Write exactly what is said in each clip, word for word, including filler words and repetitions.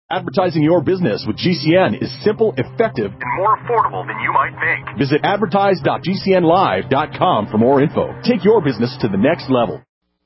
Advertising your business with G C N is simple, effective, and more affordable than you might think. Visit advertise dot g c n live dot com for more info. Take your business to the next level.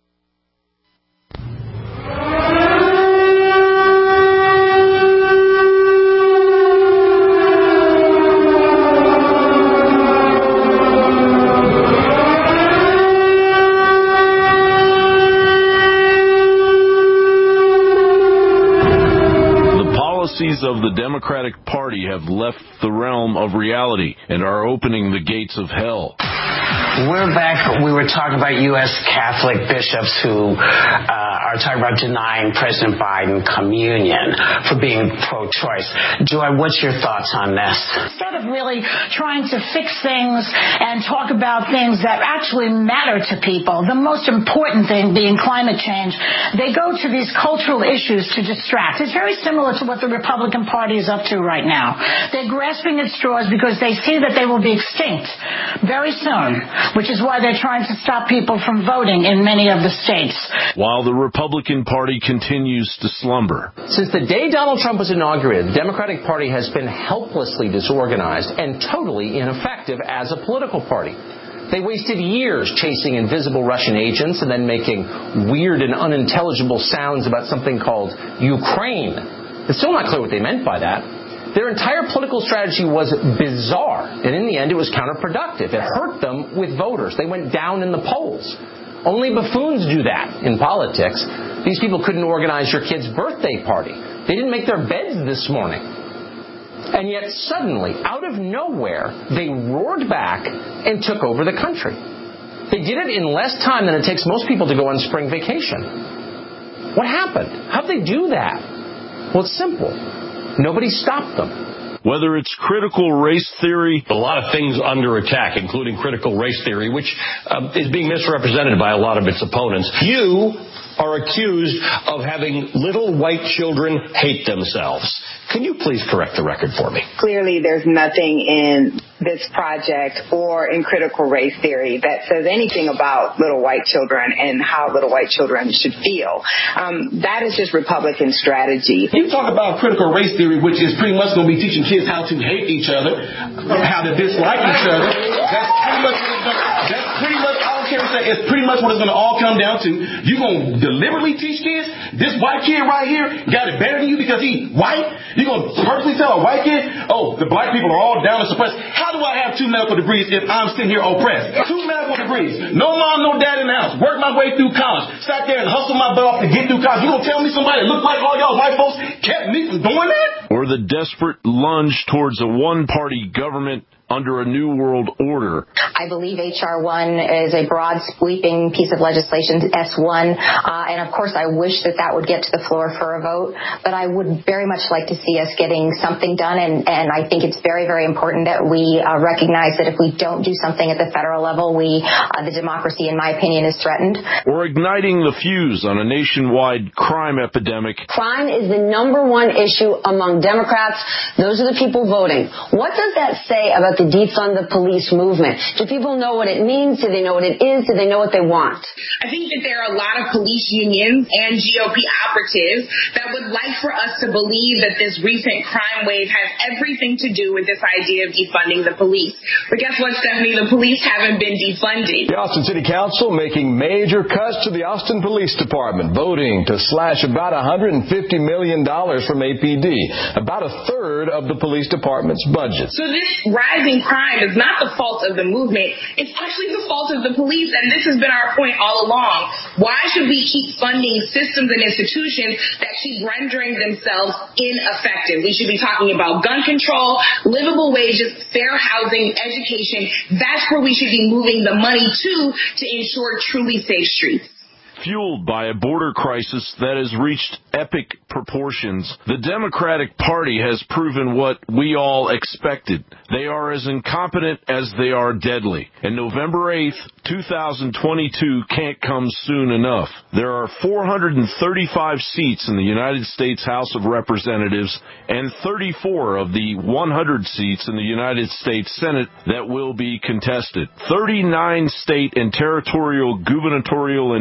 Of the Democratic Party have left the realm of reality and are opening the gates of hell. We're back. We were talking about U S Catholic bishops who uh, are talking about denying President Biden communion for being pro-choice. Joy, what's your thoughts on this? Instead of really trying to fix things and talk about things that actually matter to people, the most important thing being climate change, they go to these cultural issues to distract. It's very similar to what the Republican Party is up to right now. They're grasping at straws because they see that they will be extinct very soon, which is why they're trying to stop people from voting in many of the states. While the Republican Party continues to slumber. Since the day Donald Trump was inaugurated, the Democratic Party has been helplessly disorganized and totally ineffective as a political party. They wasted years chasing invisible Russian agents and then making weird and unintelligible sounds about something called Ukraine. It's still not clear what they meant by that. Their entire political strategy was bizarre, and in the end it was counterproductive. It hurt them with voters. They went down in the polls. Only buffoons do that in politics. These people couldn't organize your kid's birthday party. They didn't make their beds this morning. And yet suddenly, out of nowhere, they roared back and took over the country. They did it in less time than it takes most people to go on spring vacation. What happened? How'd they do that? Well, it's simple. Nobody stopped them. Whether it's critical race theory, a lot of things under attack, including critical race theory, which uh, is being misrepresented by a lot of its opponents. You are accused of having little white children hate themselves. Can you please correct the record for me? Clearly, there's nothing in this project or in critical race theory that says anything about little white children and how little white children should feel. Um, that is just Republican strategy. You talk about critical race theory, which is pretty much going to be teaching kids how to hate each other, how to dislike each other. That's pretty much what it's going to, that's pretty much, I don't care what it's, it's pretty much what it's going to all come down to. You going to deliberately teach kids, this white kid right here got it better than you because he white? You going to purposely tell a white kid, oh, the black people are all down and suppressed? How do I have two medical degrees if I'm sitting here oppressed? Two medical degrees. No mom, no dad in the house. Worked my way through college. Sat there and hustled my butt off to get through college. You going to tell me somebody that looked like all y'all white folks kept me from doing that? Or the desperate lunge towards a one-party government under a new world order. I believe H R one is a broad, sweeping piece of legislation, S one, uh, and of course I wish that that would get to the floor for a vote, but I would very much like to see us getting something done, and, and I think it's very, very important that we uh, recognize that if we don't do something at the federal level, we, uh, the democracy, in my opinion, is threatened. Or igniting the fuse on a nationwide crime epidemic. Crime is the number one issue among Democrats. Those are the people voting. What does that say about the defund the police movement? Do people know what it means? Do they know what it is? Do they know what they want? I think that there are a lot of police unions and G O P operatives that would like for us to believe that this recent crime wave has everything to do with this idea of defunding the police. But guess what, Stephanie? The police haven't been defunded. The Austin City Council making major cuts to the Austin Police Department, voting to slash about one hundred fifty million dollars from A P D, about a third of the police department's budget. So this rising crime is not the fault of the movement. It's actually the fault of the police, and this has been our point all along. Why should we keep funding systems and institutions that keep rendering themselves ineffective? We should be talking about gun control, livable wages, fair housing, education. That's where we should be moving the money to to ensure truly safe streets. Fueled by a border crisis that has reached epic proportions, the Democratic Party has proven what we all expected. They are as incompetent as they are deadly. And November eighth, twenty twenty-two can't come soon enough. There are four hundred thirty-five seats in the United States House of Representatives and thirty-four of the one hundred seats in the United States Senate that will be contested. thirty-nine state and territorial, gubernatorial, and numerous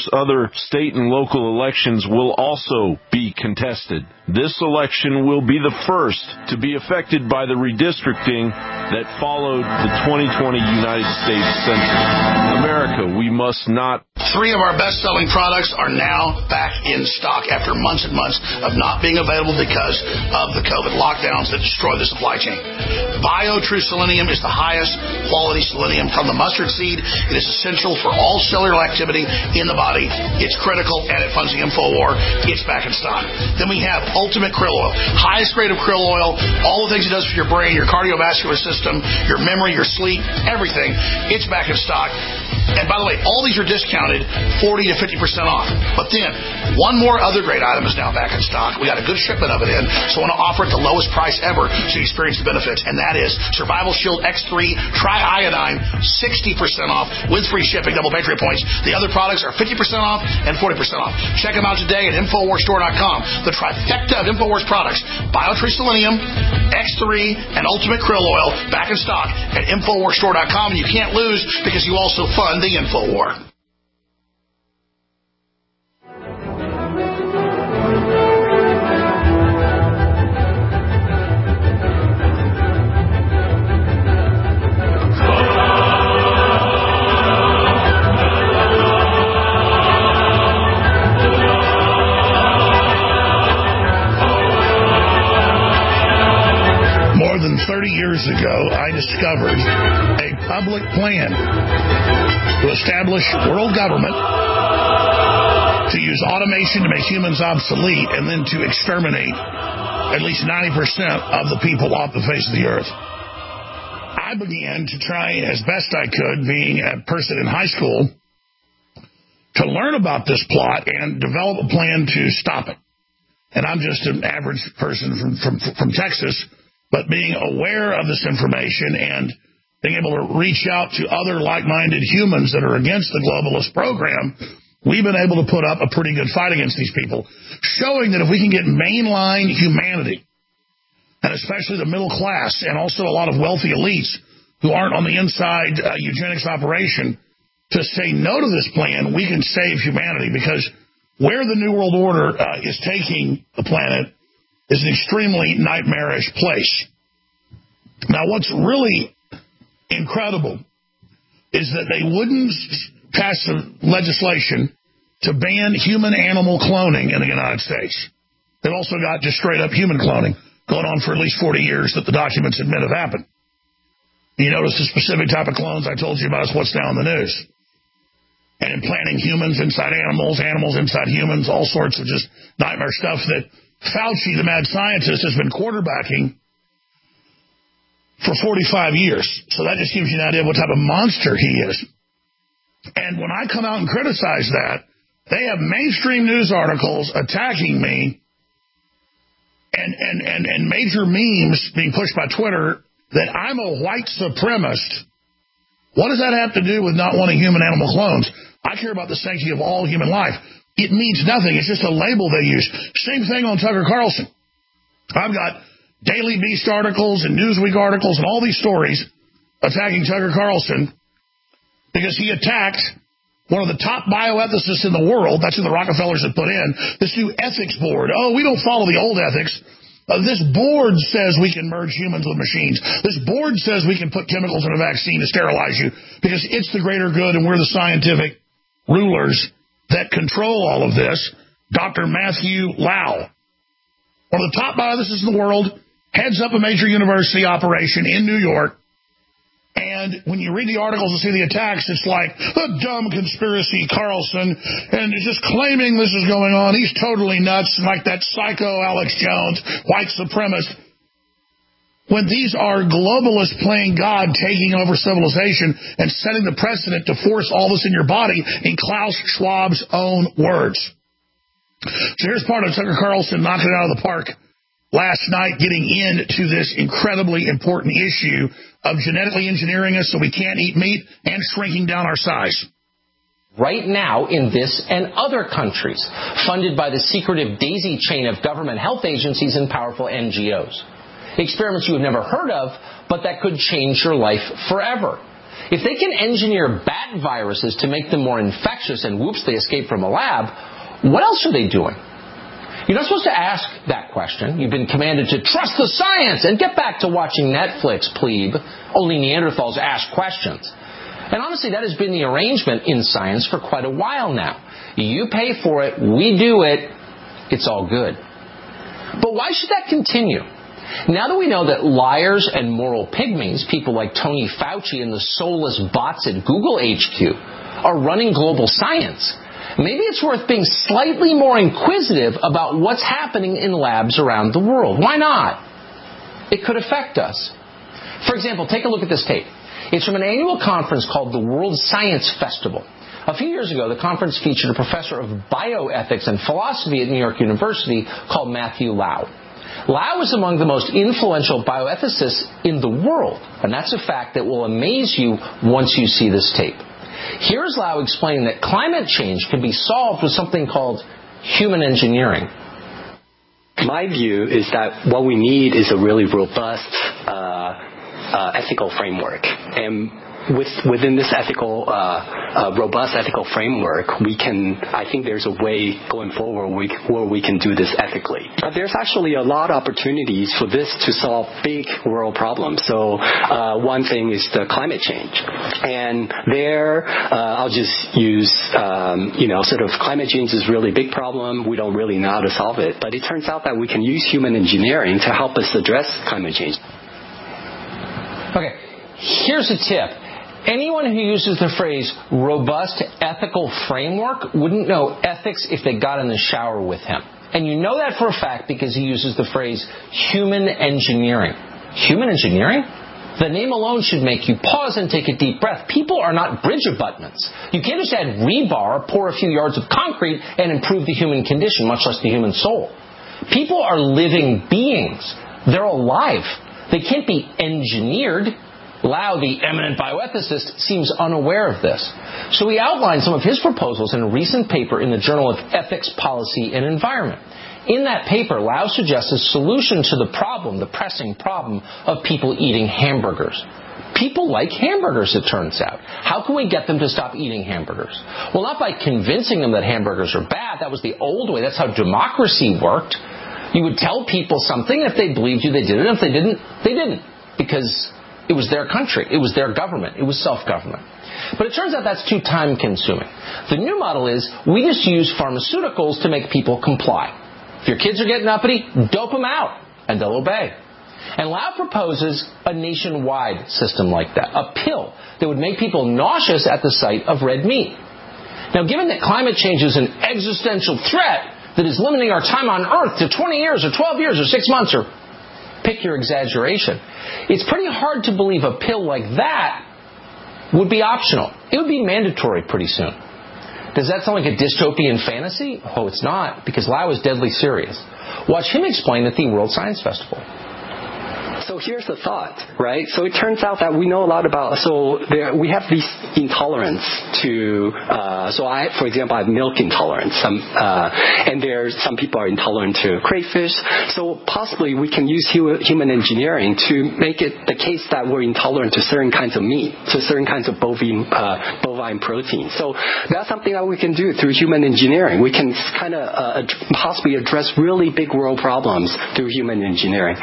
numerous other state and local elections will also be contested. This election will be the first to be affected by the redistricting that followed the twenty twenty United States Census. America, we must not. Three of our best-selling products are now back in stock after months and months of not being available because of the COVID lockdowns that destroyed the supply chain. BioTrue Selenium is the highest quality selenium from the mustard seed. It is essential for all cellular activity in the body. It's critical, and it funds the InfoWar. It's back in stock. Then we have Ultimate Krill Oil, highest grade of krill oil, all the things it does for your brain, your cardiovascular system, your memory, your sleep, everything. It's back in stock. And by the way, all these are discounted forty to fifty percent off. But then, one more other great item is now back in stock. We got a good shipment of it in, so I want to offer it the lowest price ever so you experience the benefits. And that is Survival Shield X three Tri-Iodine, sixty percent off with free shipping, double Patriot points. The other products are fifty percent off and forty percent off. Check them out today at Infowars Store dot com. The trifecta of InfoWars products, BioTrue Selenium, X three, and Ultimate Krill Oil, back in stock at Infowars Store dot com. And you can't lose because you also fund the InfoWar. More than thirty years ago, I discovered a public plan to establish world government, to use automation to make humans obsolete, and then to exterminate at least ninety percent of the people off the face of the earth. I began to try as best I could, being a person in high school, to learn about this plot and develop a plan to stop it. And I'm just an average person from, from, from Texas, but being aware of this information and being able to reach out to other like-minded humans that are against the globalist program, we've been able to put up a pretty good fight against these people, showing that if we can get mainline humanity, and especially the middle class, and also a lot of wealthy elites who aren't on the inside uh, eugenics operation, to say no to this plan, we can save humanity, because where the New World Order uh, is taking the planet is an extremely nightmarish place. Now, what's really incredible is that they wouldn't pass the legislation to ban human-animal cloning in the United States. They've also got just straight-up human cloning going on for at least forty years that the documents admit have happened. You notice the specific type of clones I told you about is what's now in the news. And implanting humans inside animals, animals inside humans, all sorts of just nightmare stuff that Fauci, the mad scientist, has been quarterbacking for forty-five years. So that just gives you an idea of what type of monster he is. And when I come out and criticize that, they have mainstream news articles attacking me and, and, and, and major memes being pushed by Twitter that I'm a white supremacist. What does that have to do with not wanting human-animal clones? I care about the sanctity of all human life. It means nothing. It's just a label they use. Same thing on Tucker Carlson. I've got Daily Beast articles and Newsweek articles and all these stories attacking Tucker Carlson because he attacked one of the top bioethicists in the world. That's who the Rockefellers have put in. This new ethics board. Oh, we don't follow the old ethics. Uh, this board says we can merge humans with machines. This board says we can put chemicals in a vaccine to sterilize you because it's the greater good and we're the scientific rulers that control all of this. Doctor Matthew Lau, one of the top bioethicists in the world, heads up a major university operation in New York. And when you read the articles and see the attacks, it's like, a dumb conspiracy, Carlson, and just claiming this is going on. He's totally nuts, like that psycho Alex Jones, white supremacist. When these are globalists playing God, taking over civilization and setting the precedent to force all this in your body in Klaus Schwab's own words. So here's part of Tucker Carlson knocking it out of the park last night, getting into this incredibly important issue of genetically engineering us so we can't eat meat and shrinking down our size. Right now, in this and other countries, funded by the secretive daisy chain of government health agencies and powerful N G Os. Experiments you have never heard of, but that could change your life forever. If they can engineer bat viruses to make them more infectious and whoops, they escape from a lab, what else are they doing? You're not supposed to ask that question. You've been commanded to trust the science and get back to watching Netflix, plebe. Only Neanderthals ask questions. And honestly, that has been the arrangement in science for quite a while now. You pay for it, we do it, it's all good. But why should that continue? Now that we know that liars and moral pygmies, people like Tony Fauci and the soulless bots at Google H Q, are running global science, maybe it's worth being slightly more inquisitive about what's happening in labs around the world. Why not? It could affect us. For example, take a look at this tape. It's from an annual conference called the World Science Festival. A few years ago, the conference featured a professor of bioethics and philosophy at New York University called Matthew Lau. Lau is among the most influential bioethicists in the world, and that's a fact that will amaze you once you see this tape. Here's Lau explaining that climate change can be solved with something called human engineering. My view is that what we need is a really robust uh, uh, ethical framework. And with, within this ethical, uh, uh, robust ethical framework, we can, I think there's a way going forward we, where we can do this ethically. But there's actually a lot of opportunities for this to solve big world problems. So uh, one thing is the climate change. And there, uh, I'll just use, um, you know, sort of climate change is a really big problem. We don't really know how to solve it. But it turns out that we can use human engineering to help us address climate change. Okay, here's a tip. Anyone who uses the phrase robust ethical framework wouldn't know ethics if they got in the shower with him. And you know that for a fact because he uses the phrase human engineering. Human engineering? The name alone should make you pause and take a deep breath. People are not bridge abutments. You can't just add rebar, pour a few yards of concrete, and improve the human condition, much less the human soul. People are living beings. They're alive. They can't be engineered. Lau, the eminent bioethicist, seems unaware of this. So he outlined some of his proposals in a recent paper in the Journal of Ethics, Policy, and Environment. In that paper, Lau suggests a solution to the problem, the pressing problem, of people eating hamburgers. People like hamburgers, it turns out. How can we get them to stop eating hamburgers? Well, not by convincing them that hamburgers are bad. That was the old way. That's how democracy worked. You would tell people something. If they believed you, they did it. If they didn't, they didn't. Because it was their country. It was their government. It was self-government. But it turns out that's too time-consuming. The new model is we just use pharmaceuticals to make people comply. If your kids are getting uppity, dope them out, and they'll obey. And Lau proposes a nationwide system like that, a pill that would make people nauseous at the sight of red meat. Now, given that climate change is an existential threat that is limiting our time on Earth to twenty years or twelve years or six months or pick your exaggeration, it's pretty hard to believe a pill like that would be optional. It would be mandatory pretty soon. Does that sound like a dystopian fantasy? Oh, it's not, because Lau is deadly serious. Watch him explain at the World Science Festival. So here's the thought, right? So it turns out that we know a lot about, so there, we have this intolerance to, uh, so I, for example, I have milk intolerance. Some, uh, and there's some people are intolerant to crayfish. So possibly we can use hu- human engineering to make it the case that we're intolerant to certain kinds of meat, to certain kinds of bovine, uh, bovine protein. So that's something that we can do through human engineering. We can kind of uh, ad- possibly address really big world problems through human engineering.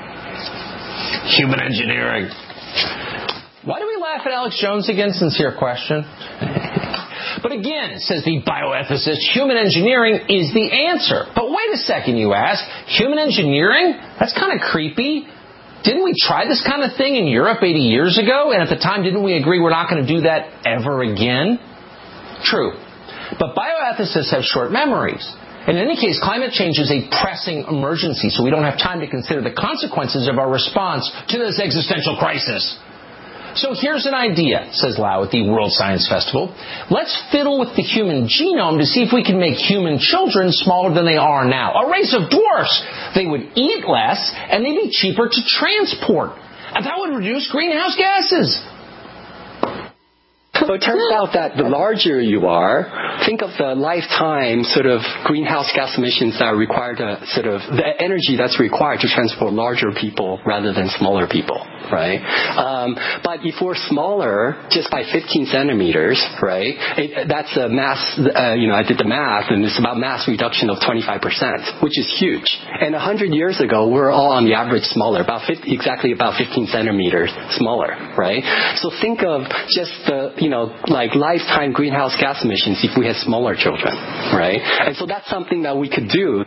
Human engineering. Why do we laugh at Alex Jones again? Sincere question. But again, says the bioethicist, human engineering is the answer. But wait a second, you ask. Human engineering? That's kind of creepy. Didn't we try this kind of thing in Europe eighty years ago? And at the time, didn't we agree we're not going to do that ever again? True. But bioethicists have short memories. In any case, climate change is a pressing emergency, so we don't have time to consider the consequences of our response to this existential crisis. So here's an idea, says Lau at the World Science Festival. Let's fiddle with the human genome to see if we can make human children smaller than they are now. A race of dwarfs. They would eat less, and they'd be cheaper to transport. And that would reduce greenhouse gases. So it turns out that the larger you are, think of the lifetime sort of greenhouse gas emissions that are required to sort of, the energy that's required to transport larger people rather than smaller people, right? Um, but if we're smaller, just by fifteen centimeters, right, it, that's a mass, uh, you know, I did the math, and it's about mass reduction of twenty-five percent, which is huge. And one hundred years ago, we were all on the average smaller, about fifty, exactly about fifteen centimeters smaller, right? So think of just the, you know, like lifetime greenhouse gas emissions if we had smaller children, right? And so that's something that we could do.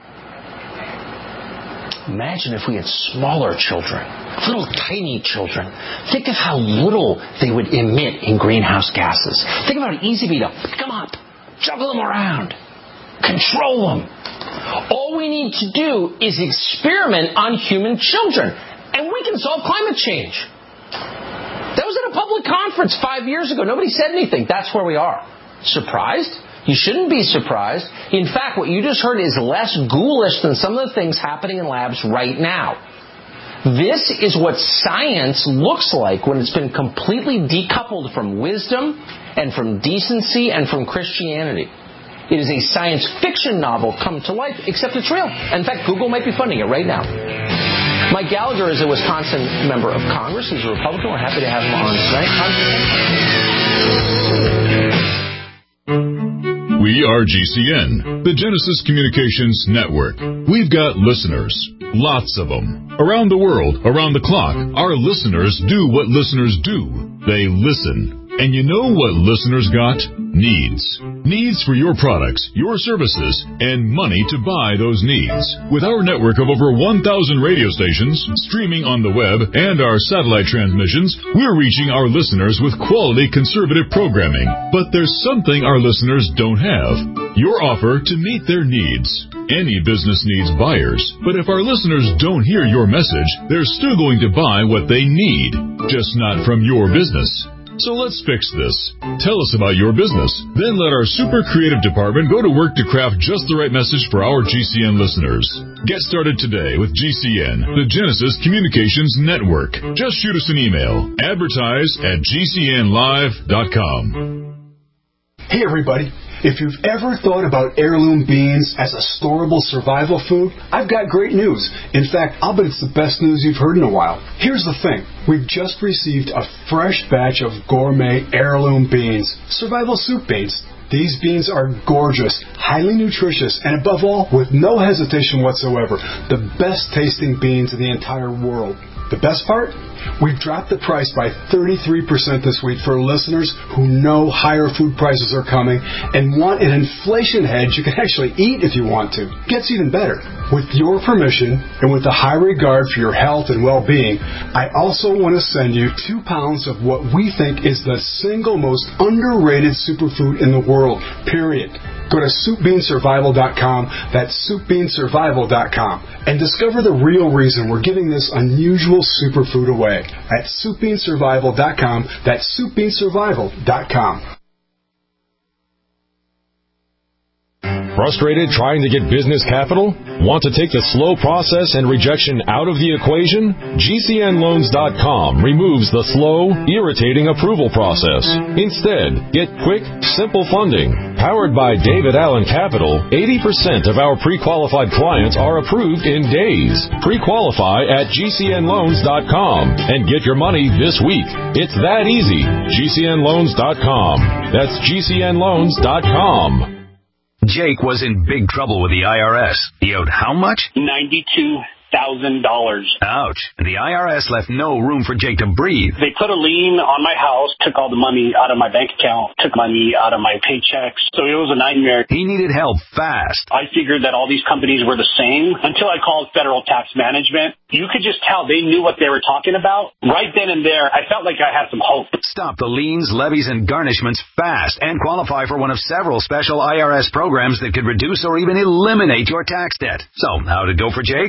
Imagine if we had smaller children, little tiny children. Think of how little they would emit in greenhouse gases. Think of how easy it would be to pick them up, juggle them around, control them. All we need to do is experiment on human children, and we can solve climate change. That was at a public conference five years ago. Nobody said anything. That's where we are. Surprised? You shouldn't be surprised. In fact, what you just heard is less ghoulish than some of the things happening in labs right now. This is what science looks like when it's been completely decoupled from wisdom and from decency and from Christianity. It is a science fiction novel come to life, except it's real. In fact, Google might be funding it right now. Mike Gallagher is a Wisconsin member of Congress. He's a Republican. We're happy to have him on tonight. We are G C N, the Genesis Communications Network. We've got listeners, lots of them. Around the world, around the clock, our listeners do what listeners do. They listen. And you know what listeners got? Needs. Needs for your products, your services, and money to buy those needs. With our network of over one thousand radio stations, streaming on the web, and our satellite transmissions, we're reaching our listeners with quality conservative programming. But there's something our listeners don't have. Your offer to meet their needs. Any business needs buyers, but if our listeners don't hear your message, they're still going to buy what they need, just not from your business. So let's fix this. Tell us about your business. Then let our super creative department go to work to craft just the right message for our G C N listeners. Get started today with G C N, the Genesis Communications Network. Just shoot us an email. Advertise at G C N live dot com. Hey everybody. If you've ever thought about heirloom beans as a storable survival food, I've got great news. In fact, I'll bet it's the best news you've heard in a while. Here's the thing. We've just received a fresh batch of gourmet heirloom beans, survival soup beans. These beans are gorgeous, highly nutritious, and above all, with no hesitation whatsoever, the best tasting beans in the entire world. The best part? We've dropped the price by thirty-three percent this week for listeners who know higher food prices are coming and want an inflation hedge you can actually eat if you want to. Gets even better. With your permission and with a high regard for your health and well-being, I also want to send you two pounds of what we think is the single most underrated superfood in the world, period. Go to soup bean survival dot com, that's soup bean survival dot com, and discover the real reason we're giving this unusual superfood away at soup bean survival dot com, that's soup bean survival dot com. Frustrated trying to get business capital? Want to take the slow process and rejection out of the equation? G C N loans dot com removes the slow, irritating approval process. Instead, get quick, simple funding. Powered by David Allen Capital, eighty percent of our pre-qualified clients are approved in days. Pre-qualify at G C N loans dot com and get your money this week. It's that easy. G C N loans dot com. That's G C N loans dot com. Jake was in big trouble with the I R S. He owed how much? ninety-two thousand dollars. Ouch. And the I R S left no room for Jake to breathe. They put a lien on my house, took all the money out of my bank account, took money out of my paychecks. So it was a nightmare. He needed help fast. I figured that all these companies were the same until I called Federal Tax Management. You could just tell they knew what they were talking about. Right then and there, I felt like I had some hope. Stop the liens, levies, and garnishments fast and qualify for one of several special I R S programs that could reduce or even eliminate your tax debt. So, how'd it go for Jake? Like, it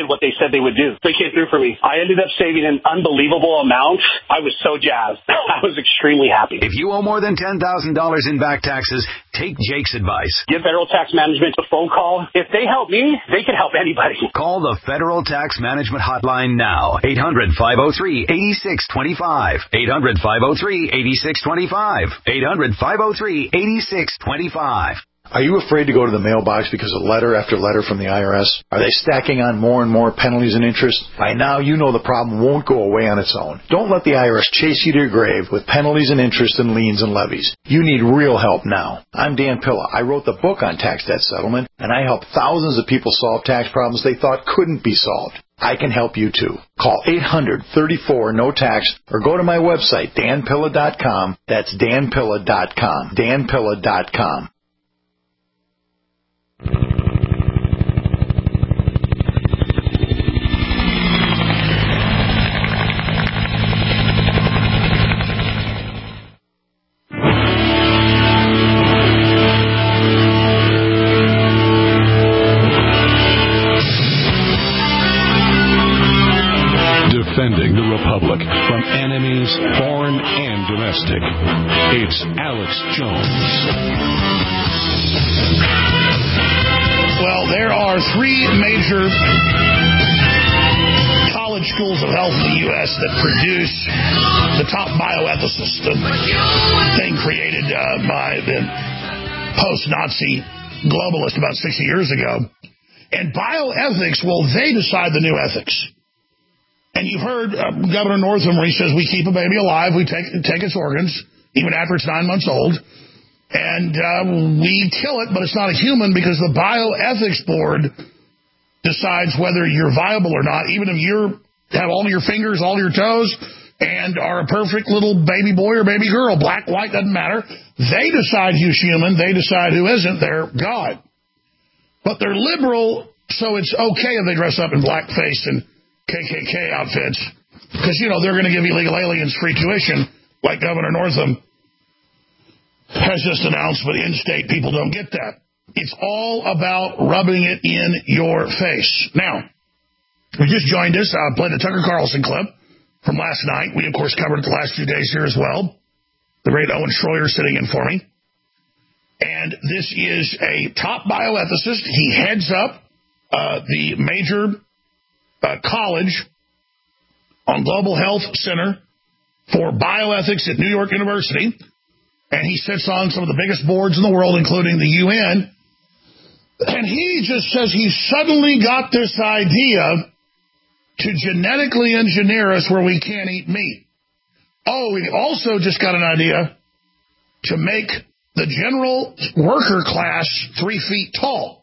did what they said they would do. They came through for me. I ended up saving an unbelievable amount. I was so jazzed. I was extremely happy. If you owe more than ten thousand dollars in back taxes, take Jake's advice. Give Federal Tax Management a phone call. If they help me, they can help anybody. Call the Federal Tax Management Hotline now. eight hundred, five oh three, eight six two five. eight hundred, five oh three, eight six two five. eight hundred, five oh three, eight six two five. Are you afraid to go to the mailbox because of letter after letter from the I R S? Are they stacking on more and more penalties and interest? By now, you know the problem won't go away on its own. Don't let the I R S chase you to your grave with penalties and interest and liens and levies. You need real help now. I'm Dan Pilla. I wrote the book on tax debt settlement, and I helped thousands of people solve tax problems they thought couldn't be solved. I can help you too. Call eight hundred, thirty-four, no tax or go to my website, dan pilla dot com. That's dan pilla dot com. dan pilla dot com. Defending the Republic from enemies, foreign and domestic. It's Alex Jones. Well, there are three major college schools of health in the U S that produce the top bioethicist, the thing created uh, by the post-Nazi globalist about sixty years ago. And bioethics, well, they decide the new ethics. And you've heard uh, Governor Northam where he says we keep a baby alive, we take, take its organs, even after it's nine months old. And uh, we kill it, but it's not a human because the Bioethics Board decides whether you're viable or not, even if you have all your fingers, all your toes, and are a perfect little baby boy or baby girl, black, white, doesn't matter. They decide who's human. They decide who isn't. They're God. But they're liberal, so it's okay if they dress up in blackface and K K K outfits because, you know, they're going to give illegal aliens free tuition like Governor Northam has just announced, but in-state people don't get that. It's all about rubbing it in your face. Now, we just joined us. I played a Tucker Carlson clip from last night. We, of course, covered it the last few days here as well. The great Owen Schroyer sitting in for me. And this is a top bioethicist. He heads up uh, the major uh, college on Global Health Center for Bioethics at New York University. And he sits on some of the biggest boards in the world, including the U N. And he just says he suddenly got this idea to genetically engineer us where we can't eat meat. Oh, he also just got an idea to make the general worker class three feet tall.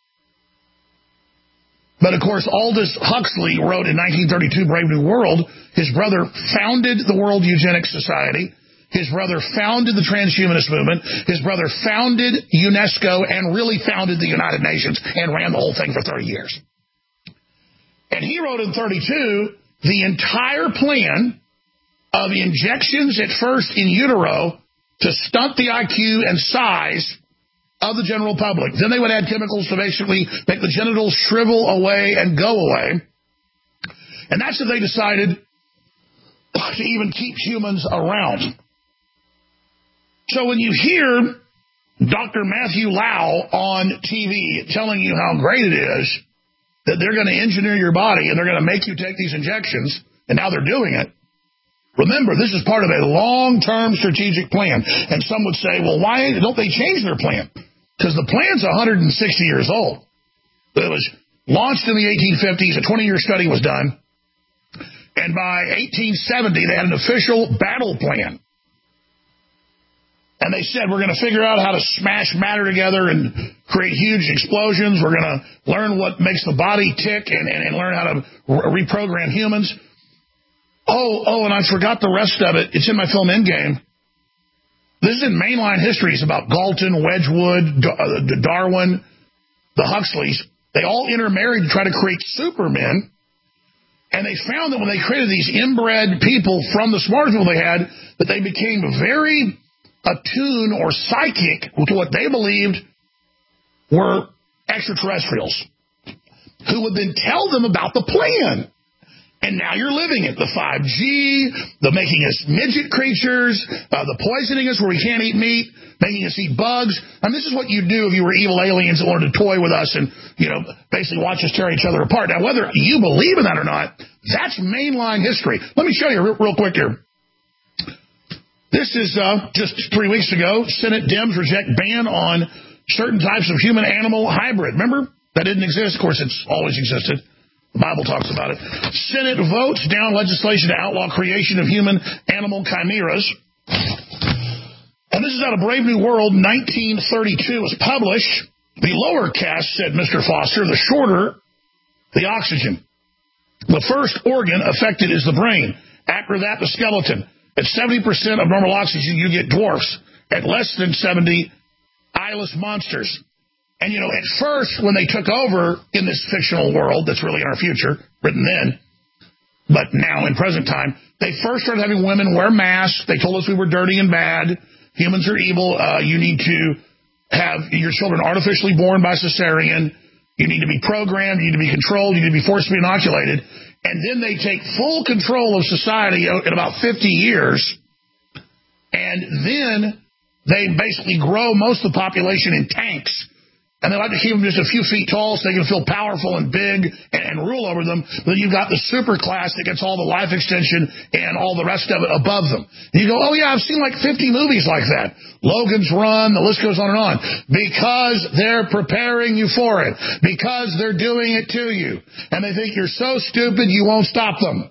But, of course, Aldous Huxley wrote in nineteen thirty-two, Brave New World, his brother founded the World Eugenics Society. His brother founded the transhumanist movement. His brother founded UNESCO and really founded the United Nations and ran the whole thing for thirty years. And he wrote in thirty-two, the entire plan of injections at first in utero to stunt the I Q and size of the general public. Then they would add chemicals to basically make the genitals shrivel away and go away. And that's if they decided to even keep humans around. So when you hear Doctor Matthew Lau on T V telling you how great it is that they're going to engineer your body and they're going to make you take these injections, and now they're doing it, remember, this is part of a long-term strategic plan. And some would say, well, why don't they change their plan? Because the plan's one hundred sixty years old. It was launched in the eighteen fifties. A twenty-year study was done. And by eighteen seventy, they had an official battle plan. And they said, we're going to figure out how to smash matter together and create huge explosions. We're going to learn what makes the body tick and, and, and learn how to re- reprogram humans. Oh, oh, and I forgot the rest of it. It's in my film Endgame. This is in mainline history. It's about Galton, Wedgwood, Darwin, the Huxleys. They all intermarried to try to create supermen. And they found that when they created these inbred people from the smartest people they had, that they became very attuned or psychic to what they believed were extraterrestrials. who would then tell them about the plan. And now you're living it. The five G, the making us midget creatures, uh, the poisoning us where we can't eat meat, making us eat bugs. And this is what you'd do if you were evil aliens that wanted to toy with us and, you know, basically watch us tear each other apart. Now, whether you believe in that or not, that's mainline history. Let me show you real, real quick here. This is uh, just three weeks ago. Senate Dems reject ban on certain types of human-animal hybrid. Remember? That didn't exist. Of course, it's always existed. The Bible talks about it. Senate votes down legislation to outlaw creation of human-animal chimeras. And this is out of Brave New World, nineteen thirty-two. It was published. The lower caste, said Mister Foster, the shorter the oxygen. The first organ affected is the brain. After that, the skeleton. At seventy percent of normal oxygen, you get dwarfs. At less than seventy, eyeless monsters. And, you know, at first, when they took over in this fictional world that's really in our future, written then, but now in present time, they first started having women wear masks. They told us we were dirty and bad. Humans are evil. Uh, you need to have your children artificially born by cesarean. You need to be programmed. You need to be controlled. You need to be forcibly inoculated. And then they take full control of society in about fifty years. And then they basically grow most of the population in tanks. And they like to keep them just a few feet tall so they can feel powerful and big and, and rule over them. But then you've got the super class that gets all the life extension and all the rest of it above them. And you go, oh, yeah, I've seen like fifty movies like that. Logan's Run, the list goes on and on. Because they're preparing you for it. Because they're doing it to you. And they think you're so stupid you won't stop them.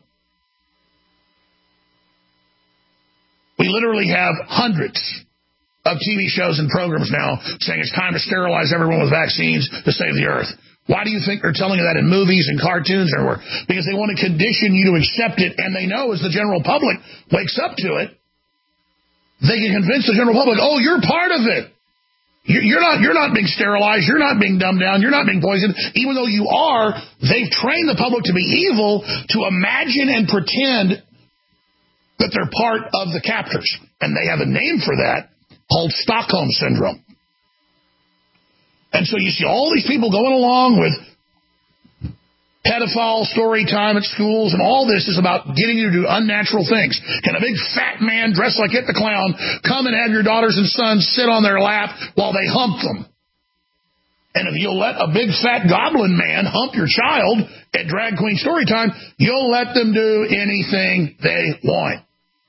We literally have hundreds of T V shows and programs now saying it's time to sterilize everyone with vaccines to save the earth. Why do you think they're telling you that in movies and cartoons and everywhere? Because they want to condition you to accept it, and they know as the general public wakes up to it, they can convince the general public, oh, you're part of it. You're not, you're not being sterilized. You're not being dumbed down. You're not being poisoned. Even though you are, they've trained the public to be evil, to imagine and pretend that they're part of the captors. And they have a name for that, called Stockholm Syndrome. And so you see all these people going along with pedophile story time at schools, and all this is about getting you to do unnatural things. Can a big fat man dressed like It the Clown come and have your daughters and sons sit on their lap while they hump them? And if you'll let a big fat goblin man hump your child at drag queen story time, you'll let them do anything they want.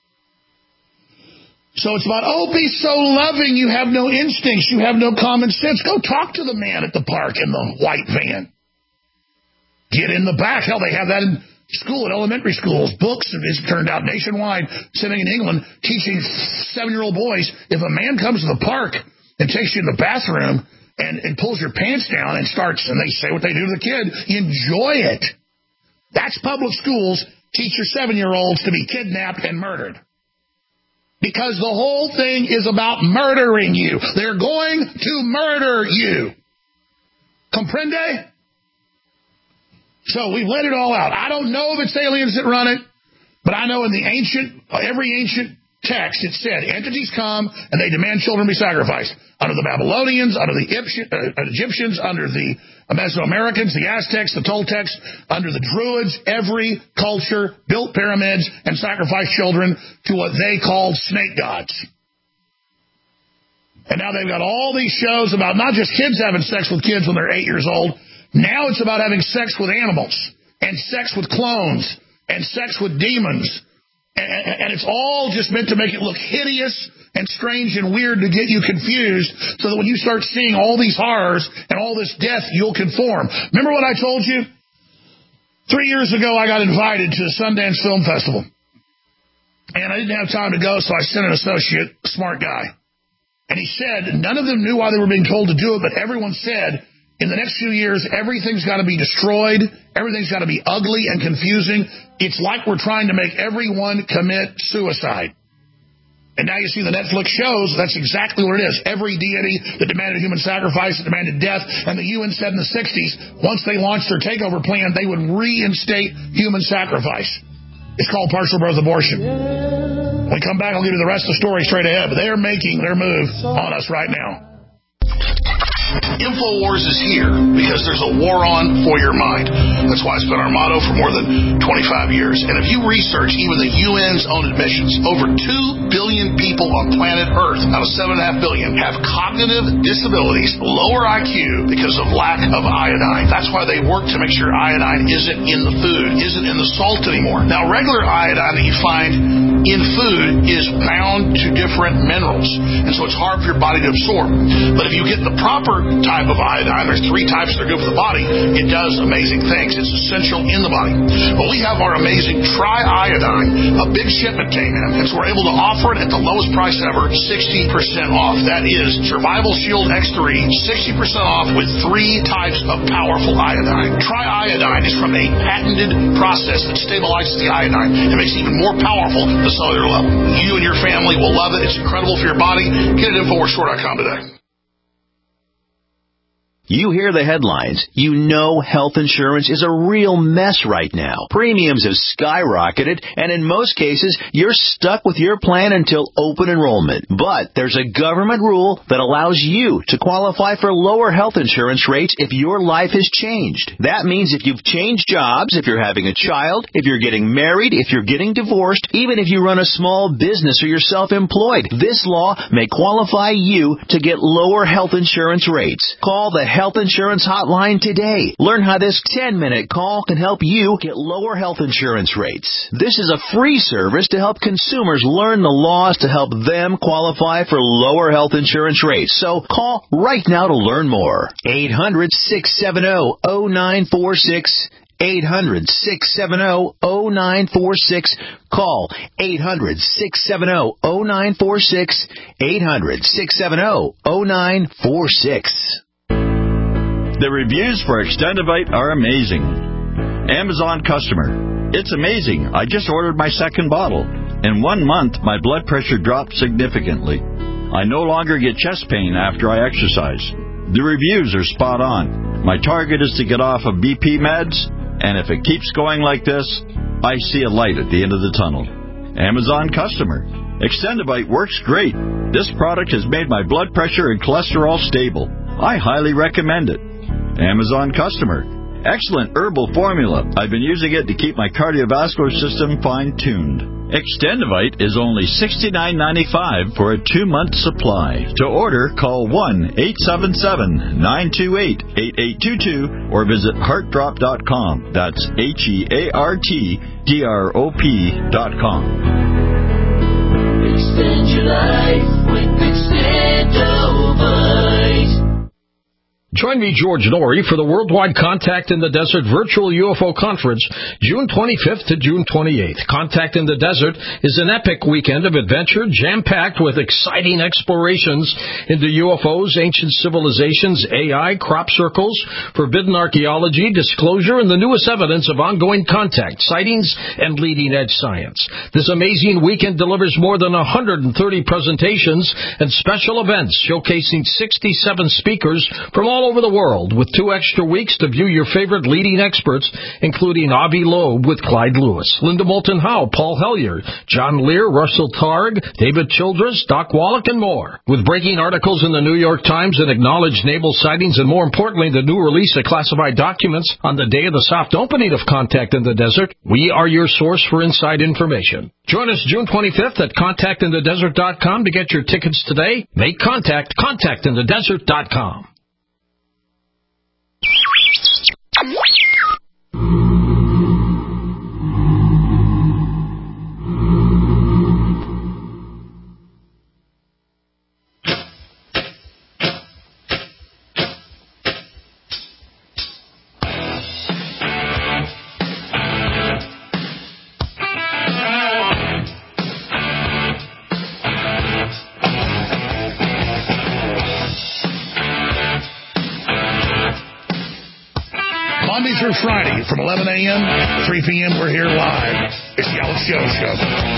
So it's about, oh, be so loving. You have no instincts. You have no common sense. Go talk to the man at the park in the white van. Get in the back. Hell, they have that in school, in elementary schools. Books, it's turned out nationwide, sitting in England, teaching seven-year-old boys, if a man comes to the park and takes you in the bathroom and, and pulls your pants down and starts, and they say what they do to the kid, enjoy it. That's public schools. Teach your seven-year-olds to be kidnapped and murdered. Because the whole thing is about murdering you. They're going to murder you. Comprende? So we've let it all out. I don't know if it's aliens that run it, but I know in the ancient, every ancient text, it said entities come and they demand children be sacrificed. Under the Babylonians, under the Egyptians, under the Mesoamericans, the Aztecs, the Toltecs, under the Druids, every culture built pyramids and sacrificed children to what they called snake gods. And now they've got all these shows about not just kids having sex with kids when they're eight years old. Now it's about having sex with animals and sex with clones and sex with demons. And it's all just meant to make it look hideous and strange and weird to get you confused so that when you start seeing all these horrors and all this death, you'll conform. Remember what I told you? Three years ago, I got invited to the Sundance Film Festival. And I didn't have time to go, so I sent an associate, a smart guy. And he said none of them knew why they were being told to do it, but everyone said, in the next few years, everything's got to be destroyed. Everything's got to be ugly and confusing. It's like we're trying to make everyone commit suicide. And now you see the Netflix shows, that's exactly what it is. Every deity that demanded human sacrifice, that demanded death, and the U N said in the sixties, once they launched their takeover plan, they would reinstate human sacrifice. It's called partial birth abortion. When we come back, I'll give you the rest of the story straight ahead. But they're making their move on us right now. InfoWars is here because there's a war on for your mind. That's why it's been our motto for more than twenty-five years. And if you research even the U N's own admissions, over two billion people on planet Earth out of seven point five billion have cognitive disabilities, lower I Q, because of lack of iodine. That's why they work to make sure iodine isn't in the food, isn't in the salt anymore. Now, regular iodine that you find in food is bound to different minerals, and so it's hard for your body to absorb. But if you get the proper type of iodine, there's three types that are good for the body, it does amazing things. It's essential in the body. But we have our amazing Tri-Iodine. A big shipment came in, and so we're able to offer it at the lowest price ever, sixty percent off. That is Survival Shield X three, sixty percent off with three types of powerful iodine. Tri-Iodine is from a patented process that stabilizes the iodine and makes it even more powerful at the cellular level. You and your family will love it. It's incredible for your body. Get it at InfoWars Store dot com today. You hear the headlines. You know health insurance is a real mess right now. Premiums have skyrocketed, and in most cases, you're stuck with your plan until open enrollment. But there's a government rule that allows you to qualify for lower health insurance rates if your life has changed. That means if you've changed jobs, if you're having a child, if you're getting married, if you're getting divorced, even if you run a small business or you're self-employed, this law may qualify you to get lower health insurance rates. Call the Health Insurance Hotline today. Learn how this ten-minute call can help you get lower health insurance rates. This is a free service to help consumers learn the laws to help them qualify for lower health insurance rates. So call right now to learn more. eight hundred, six seven zero, zero nine four six. eight hundred, six seven zero, zero nine four six. Call eight hundred, six seven zero, zero nine four six. eight hundred, six seven zero, zero nine four six. The reviews for Extendivite are amazing. Amazon customer. It's amazing. I just ordered my second bottle. In one month, my blood pressure dropped significantly. I no longer get chest pain after I exercise. The reviews are spot on. My target is to get off of B P meds, and if it keeps going like this, I see a light at the end of the tunnel. Amazon customer. Extendivite works great. This product has made my blood pressure and cholesterol stable. I highly recommend it. Amazon customer. Excellent herbal formula. I've been using it to keep my cardiovascular system fine-tuned. Extendivite is only sixty-nine ninety-five for a two-month supply. To order, call one eight seven seven, nine two eight, eight eight two two or visit heart drop dot com. That's H E A R T D R O P dot com. Extend your life with Extendivite. Join me, George Norrie, for the Worldwide Contact in the Desert Virtual U F O Conference, June twenty-fifth to June twenty-eighth. Contact in the Desert is an epic weekend of adventure, jam-packed with exciting explorations into U F Os, ancient civilizations, A I, crop circles, forbidden archaeology, disclosure, and the newest evidence of ongoing contact, sightings, and leading-edge science. This amazing weekend delivers more than one hundred thirty presentations and special events showcasing sixty-seven speakers from all over the world, with two extra weeks to view your favorite leading experts, including Avi Loeb with Clyde Lewis, Linda Moulton Howe, Paul Hellyer, John Lear, Russell Targ, David Childress, Doc Wallach, and more. With breaking articles in the New York Times that acknowledge naval sightings and, more importantly, the new release of classified documents on the day of the soft opening of Contact in the Desert, we are your source for inside information. Join us June twenty-fifth at contact in the desert dot com to get your tickets today. Make contact, contact in the desert dot com. Monday through Friday from eleven a.m. to three p.m. we're here live. It's the Alex Jones Show.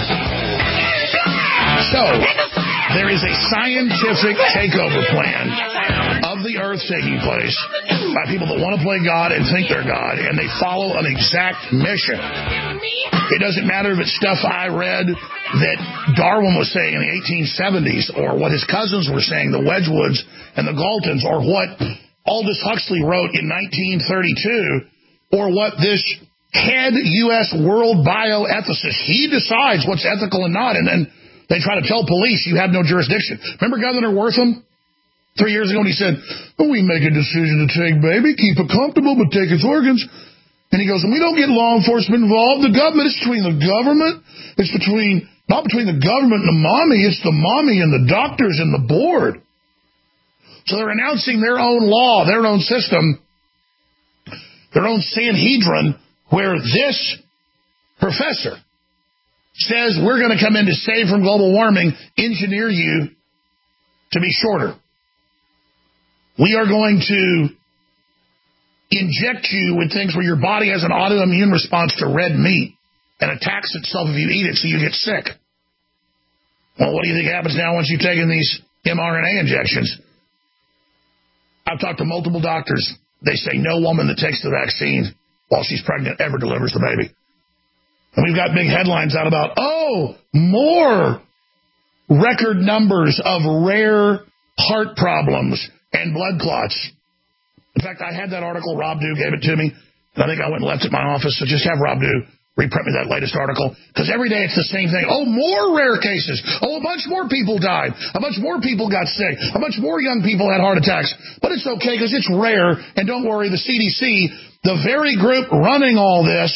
So, there is a scientific takeover plan of the earth taking place by people that want to play God and think they're God, and they follow an exact mission. It doesn't matter if it's stuff I read that Darwin was saying in the eighteen seventies, or what his cousins were saying, the Wedgwoods and the Galtons, or what Aldous Huxley wrote in nineteen thirty-two, or what this head U S world bioethicist, he decides what's ethical and not, and then they try to tell police you have no jurisdiction. Remember Governor Wortham three years ago when he said, well, we make a decision to take baby, keep it comfortable, but take its organs. And he goes, and we don't get law enforcement involved. The government, it's between the government. It's between, not between the government and the mommy. It's the mommy and the doctors and the board. So they're announcing their own law, their own system, their own Sanhedrin, where this professor says we're going to come in to save from global warming, engineer you to be shorter. We are going to inject you with things where your body has an autoimmune response to red meat and attacks itself if you eat it so you get sick. Well, what do you think happens now once you've taken these mRNA injections? I've talked to multiple doctors. They say no woman that takes the vaccine while she's pregnant ever delivers the baby. And we've got big headlines out about, oh, more record numbers of rare heart problems and blood clots. In fact, I had that article. Rob Dew gave it to me, and I think I went and left it in my office, so just have Rob Dew reprint me that latest article, because every day it's the same thing. Oh, more rare cases. Oh, a bunch more people died. A bunch more people got sick. A bunch more young people had heart attacks. But it's okay, because it's rare, and don't worry, the C D C, the very group running all this,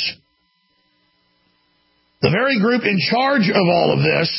the very group in charge of all of this,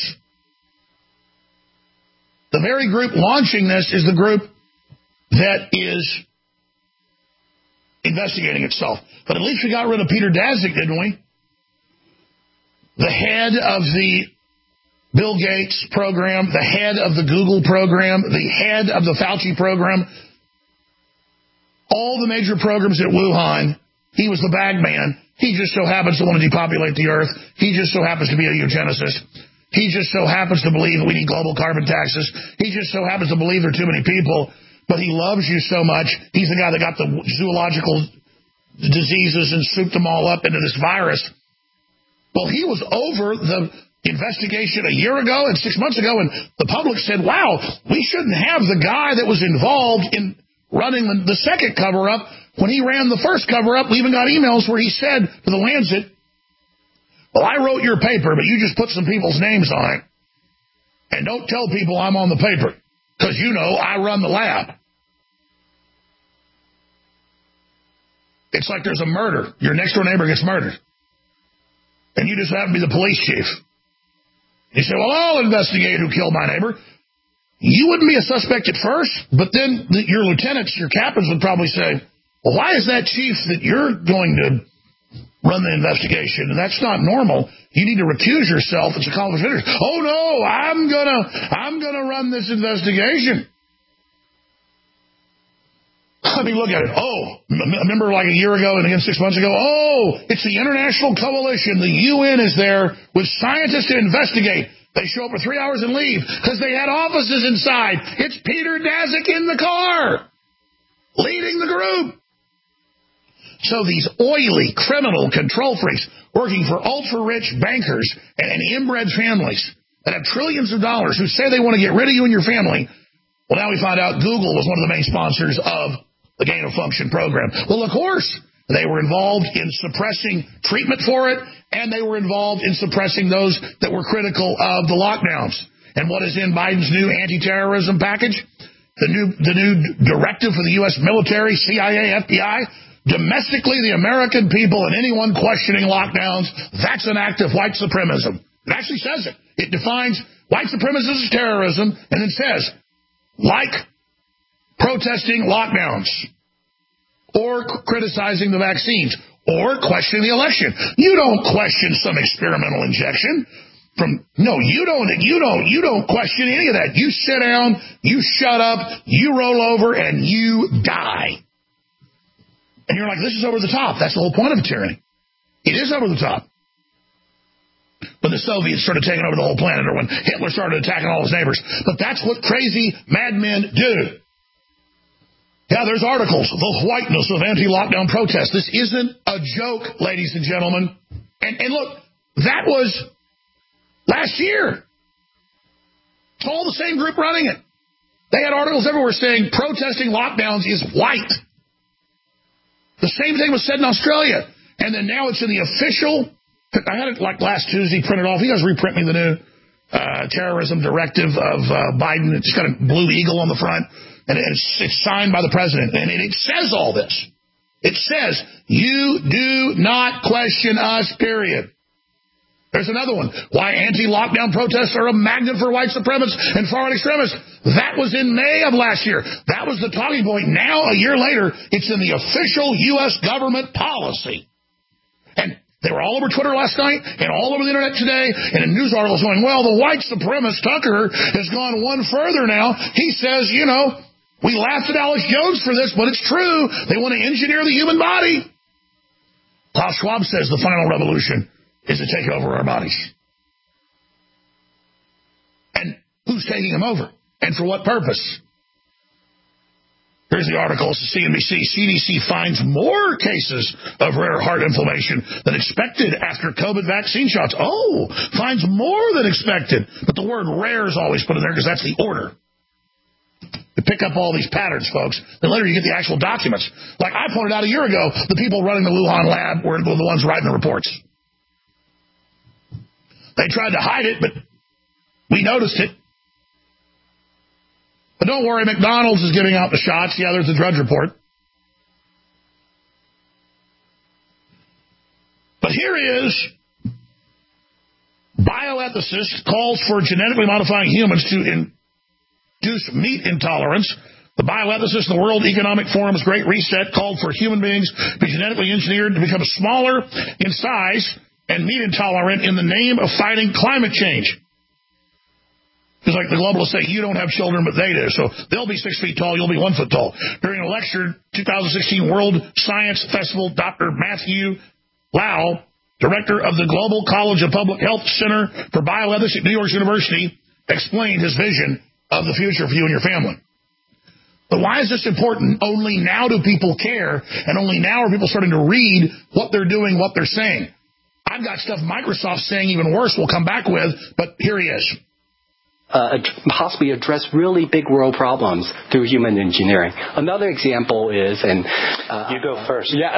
the very group launching this is the group that is investigating itself. But at least we got rid of Peter Daszak, didn't we? The head of the Bill Gates program, the head of the Google program, the head of the Fauci program, all the major programs at Wuhan, he was the bag man. He just so happens to want to depopulate the earth. He just so happens to be a eugenicist. He just so happens to believe that we need global carbon taxes. He just so happens to believe there are too many people. But he loves you so much. He's the guy that got the zoological diseases and souped them all up into this virus. Well, he was over the investigation a year ago and six months ago, and the public said, wow, we shouldn't have the guy that was involved in running the, the second cover-up. When he ran the first cover-up, we even got emails where he said to the Lancet, well, I wrote your paper, but you just put some people's names on it. And don't tell people I'm on the paper, because, you know, I run the lab. It's like there's a murder. Your next-door neighbor gets murdered. And you just happen to be the police chief. You say, well, I'll investigate who killed my neighbor. You wouldn't be a suspect at first, but then the, your lieutenants, your captains would probably say, well, why is that chief that you're going to run the investigation? And that's not normal. You need to recuse yourself. It's a conflict of interest. Oh, no, I'm going to I'm gonna run this investigation. I mean, look at it. Oh, remember like a year ago and again six months ago? Oh, it's the International Coalition. The U N is there with scientists to investigate. They show up for three hours and leave because they had offices inside. It's Peter Daszak in the car leading the group. So these oily criminal control freaks working for ultra-rich bankers and, and inbred families that have trillions of dollars who say they want to get rid of you and your family. Well, now we find out Google was one of the main sponsors of the gain-of-function program. Well, of course, they were involved in suppressing treatment for it, and they were involved in suppressing those that were critical of the lockdowns. And what is in Biden's new anti-terrorism package? The new, the new directive for the U S military, C I A, F B I, domestically the American people and anyone questioning lockdowns, that's an act of white supremacism. It actually says it. It defines white supremacism as terrorism, and then says, like protesting lockdowns, or criticizing the vaccines, or questioning the election. You don't question some experimental injection. From no, you don't. You don't. You don't question any of that. You sit down, you shut up, you roll over, and you die. And you're like, this is over the top. That's the whole point of tyranny. It is over the top. When the Soviets started taking over the whole planet, or when Hitler started attacking all his neighbors. But that's what crazy madmen do. Yeah, there's articles, the whiteness of anti-lockdown protests. This isn't a joke, ladies and gentlemen. And, and look, that was last year. It's all the same group running it. They had articles everywhere saying protesting lockdowns is white. The same thing was said in Australia. And then now it's in the official, I had it like last Tuesday printed off. You guys reprint me the new uh, terrorism directive of uh, Biden. It's got a blue eagle on the front. And it's, it's signed by the president. And it says all this. It says, you do not question us, period. There's another one. Why anti-lockdown protests are a magnet for white supremacists and far-right extremists. That was in May of last year. That was the talking point. Now, a year later, it's in the official U S government policy. And they were all over Twitter last night and all over the internet today and in news articles going, well, the white supremacist Tucker has gone one further now. He says, you know, we laughed at Alex Jones for this, but it's true. They want to engineer the human body. Klaus Schwab says the final revolution is to take over our bodies. And who's taking them over? And for what purpose? Here's the article. It's C N B C. C D C finds more cases of rare heart inflammation than expected after COVID vaccine shots. Oh, finds more than expected. But the word rare is always put in there because that's the order. You pick up all these patterns, folks. Then later you get the actual documents. Like I pointed out a year ago, the people running the Wuhan lab were the ones writing the reports. They tried to hide it, but we noticed it. But don't worry, McDonald's is giving out the shots. Yeah, there's a Drudge Report. But here is bioethicist calls for genetically modifying humans to induce meat intolerance. The bioethicist in the World Economic Forum's Great Reset called for human beings to be genetically engineered to become smaller in size and meat intolerant in the name of fighting climate change. It's like the globalists say, you don't have children, but they do. So they'll be six feet tall, you'll be one foot tall. During a lecture, twenty sixteen World Science Festival, Doctor Matthew Lau, director of the Global College of Public Health Center for Bioethics at New York University, explained his vision of the future for you and your family. But why is this important? Only now do people care, and only now are people starting to read what they're doing, what they're saying. I've got stuff Microsoft's saying even worse we'll come back with, but here he is. Uh, possibly address really big world problems through human engineering. Another example is, and uh, you go first. Yeah,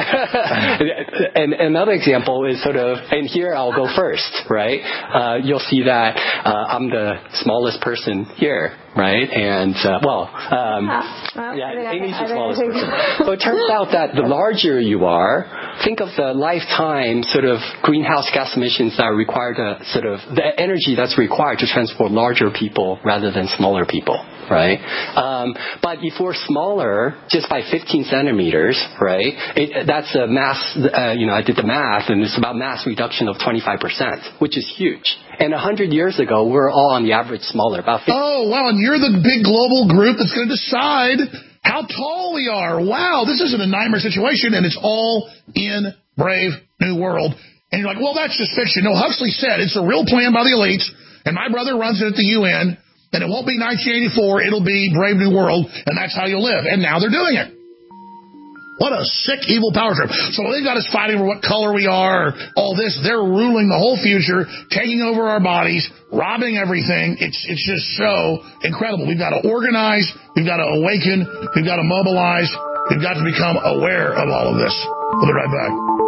and another example is sort of, and here I'll go first, right? Uh, you'll see that uh, I'm the smallest person here, right? And uh, well, um, well, yeah, Amy's the smallest person. So it turns out that the larger you are, think of the lifetime sort of greenhouse gas emissions that are required to sort of the energy that's required to transport larger people. people rather than smaller people, right? Um, but if we're smaller, just by fifteen centimeters, right, it, that's a mass, uh, you know, I did the math, and it's about mass reduction of twenty-five percent, which is huge. And one hundred years ago, we were all on the average smaller, about fifty. Oh, wow, and you're the big global group that's going to decide how tall we are. Wow, this isn't a nightmare situation, and it's all in Brave New World. And you're like, well, that's just fiction. No, Huxley said it's a real plan by the elites. And my brother runs it at the U N, and it won't be nineteen eighty-four, it'll be Brave New World, and that's how you'll live. And now they're doing it. What a sick, evil power trip. So they've got us fighting over what color we are, all this. They're ruling the whole future, taking over our bodies, robbing everything. It's it's just so incredible. We've got to organize. We've got to awaken. We've got to mobilize. We've got to become aware of all of this. We'll be right back.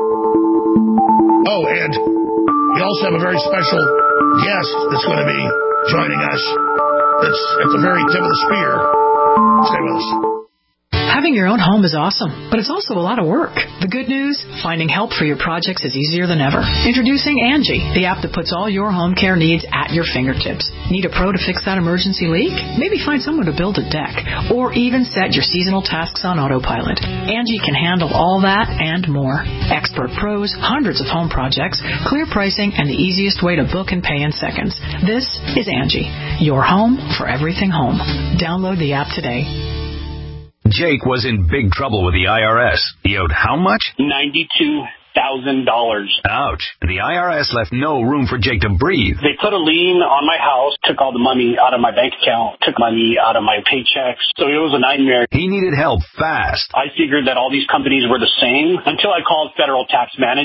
Oh, and we also have a very special guest that's going to be joining us. That's at the very tip of the spear. Stay with us. Having your own home is awesome, but it's also a lot of work. The good news, finding help for your projects is easier than ever. Introducing Angie, the app that puts all your home care needs at your fingertips. Need a pro to fix that emergency leak? Maybe find someone to build a deck, or even set your seasonal tasks on autopilot. Angie can handle all that and more. Expert pros, hundreds of home projects, clear pricing, and the easiest way to book and pay in seconds. This is Angie, your home for everything home. Download the app today. Jake was in big trouble with the I R S. He owed how much? ninety-two thousand dollars. Ouch. The I R S left no room for Jake to breathe. They put a lien on my house, took all the money out of my bank account, took money out of my paychecks. So it was a nightmare. He needed help fast. I figured that all these companies were the same until I called Federal Tax Management.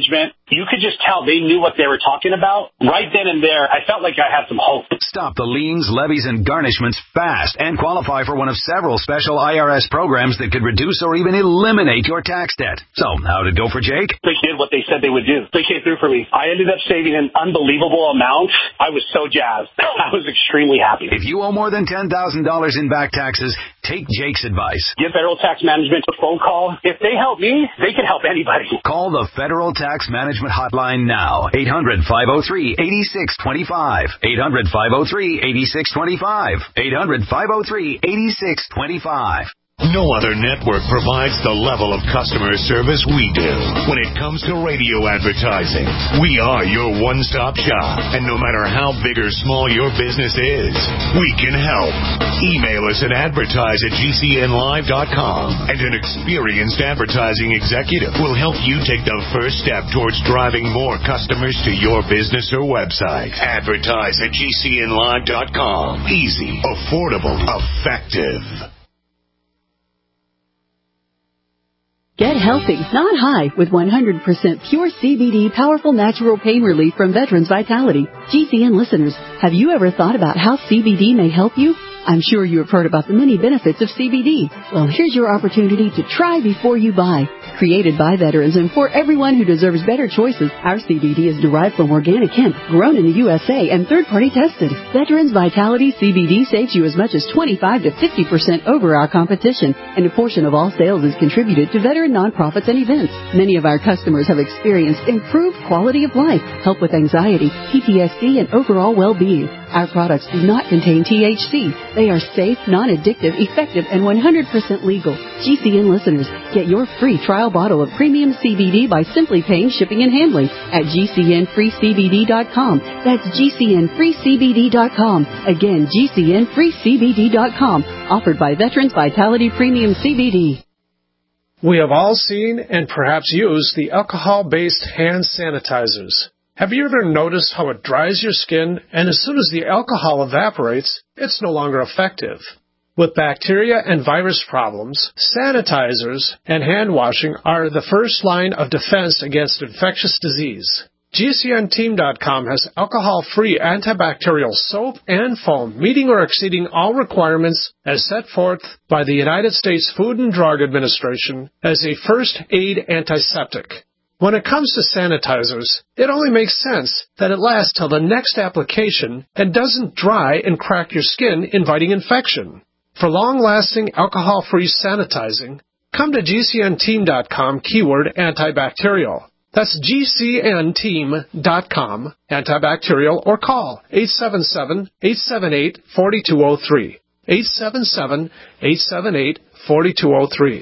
you could just tell they knew what they were talking about. Right then and there, I felt like I had some hope. Stop the liens, levies, and garnishments fast and qualify for one of several special I R S programs that could reduce or even eliminate your tax debt. So, how did it go for Jake? They did what they said they would do. They came through for me. I ended up saving an unbelievable amount. I was so jazzed. I was extremely happy. If you owe more than ten thousand dollars in back taxes, take Jake's advice. Give Federal Tax Management a phone call. If they help me, they can help anybody. Call the Federal Tax Management Hotline now. eight hundred, five oh three, eight six two five. eight hundred, five oh three, eight six two five. eight hundred, five oh three, eight six two five. No other network provides the level of customer service we do. When it comes to radio advertising, we are your one-stop shop. And no matter how big or small your business is, we can help. Email us at advertise at G C N live dot com, and an experienced advertising executive will help you take the first step towards driving more customers to your business or website. Advertise at G C N live dot com. Easy, affordable, effective. Get healthy, not high, with one hundred percent pure C B D powerful natural pain relief from Veterans Vitality. G C N listeners, have you ever thought about how C B D may help you? I'm sure you have heard about the many benefits of C B D. Well, here's your opportunity to try before you buy. Created by veterans and for everyone who deserves better choices, our C B D is derived from organic hemp, grown in the U S A, and third-party tested. Veterans Vitality C B D saves you as much as twenty-five to fifty percent over our competition, and a portion of all sales is contributed to veteran nonprofits and events. Many of our customers have experienced improved quality of life, help with anxiety, P T S D, and overall well-being. Our products do not contain T H C. They are safe, non-addictive, effective, and one hundred percent legal. G C N listeners, get your free trial bottle of premium C B D by simply paying shipping and handling at G C N free C B D dot com. That's G C N free C B D dot com. Again, G C N free C B D dot com. Offered by Veterans Vitality Premium C B D. We have all seen and perhaps used the alcohol-based hand sanitizers. Have you ever noticed how it dries your skin, and as soon as the alcohol evaporates, it's no longer effective? With bacteria and virus problems, sanitizers and hand washing are the first line of defense against infectious disease. G C N team dot com has alcohol-free antibacterial soap and foam, meeting or exceeding all requirements as set forth by the United States Food and Drug Administration as a first aid antiseptic. When it comes to sanitizers, it only makes sense that it lasts till the next application and doesn't dry and crack your skin, inviting infection. For long-lasting alcohol-free sanitizing, come to G C N team dot com keyword antibacterial. That's G C N team dot com antibacterial, or call eight seven seven, eight seven eight, four two zero three. eight seven seven, eight seven eight, four two zero three.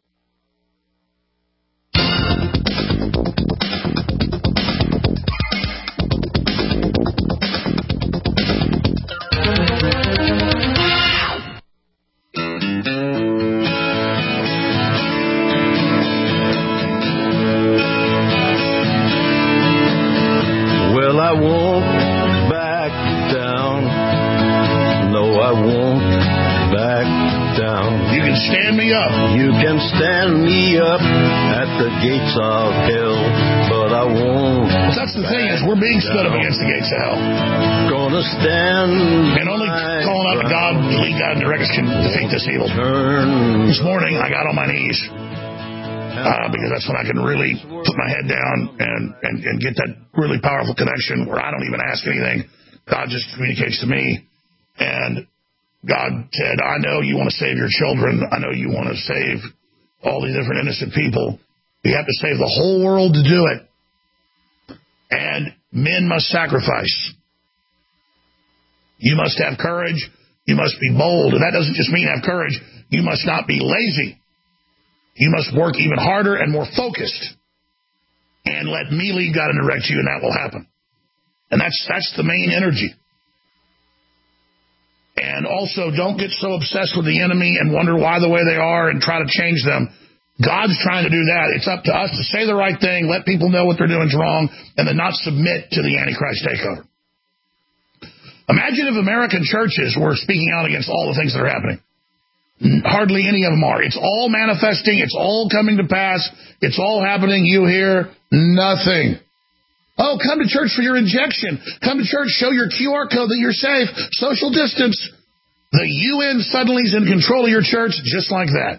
I won't back down. No, I won't back down. You can stand me up. You can stand me up at the gates of hell, but I won't. Well, that's the thing is we're being stood up against the gates of hell. Gonna stand. And only calling out to God, the lead God and directors can defeat this evil. This morning I got on my knees. Uh, because that's when I can really put my head down and, and, and get that really powerful connection where I don't even ask anything. God just communicates to me. And God said, I know you want to save your children. I know you want to save all these different innocent people. You have to save the whole world to do it. And men must sacrifice. You must have courage. You must be bold. And that doesn't just mean have courage. You must not be lazy. You must work even harder and more focused. And let me lead God and direct you, and that will happen. And that's that's the main energy. And also, don't get so obsessed with the enemy and wonder why the way they are and try to change them. God's trying to do that. It's up to us to say the right thing, let people know what they're doing is wrong, and then not submit to the Antichrist takeover. Imagine if American churches were speaking out against all the things that are happening. Hardly any of them are. It's all manifesting. It's all coming to pass. It's all happening. You hear nothing. Oh, come to church for your injection. Come to church, show your Q R code that you're safe. Social distance. The U N suddenly is in control of your church just like that.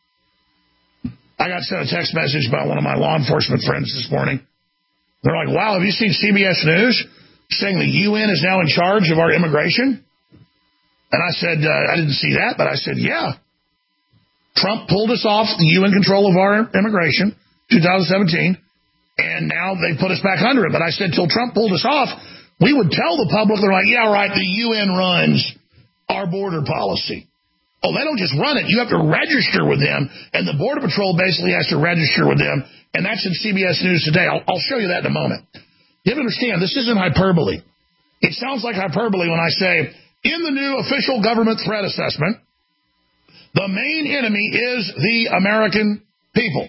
I got sent a text message by one of my law enforcement friends this morning. They're like, wow, have you seen C B S News saying the U N is now in charge of our immigration? And I said, uh, I didn't see that, but I said, yeah. Trump pulled us off the U N control of our immigration, two thousand seventeen, and now they put us back under it. But I said, till Trump pulled us off, we would tell the public, they're like, yeah, right, the U N runs our border policy. Oh, they don't just run it. You have to register with them, and the Border Patrol basically has to register with them, and that's in C B S News today. I'll, I'll show you that in a moment. You have to understand, this isn't hyperbole. It sounds like hyperbole when I say, in the new official government threat assessment, the main enemy is the American people.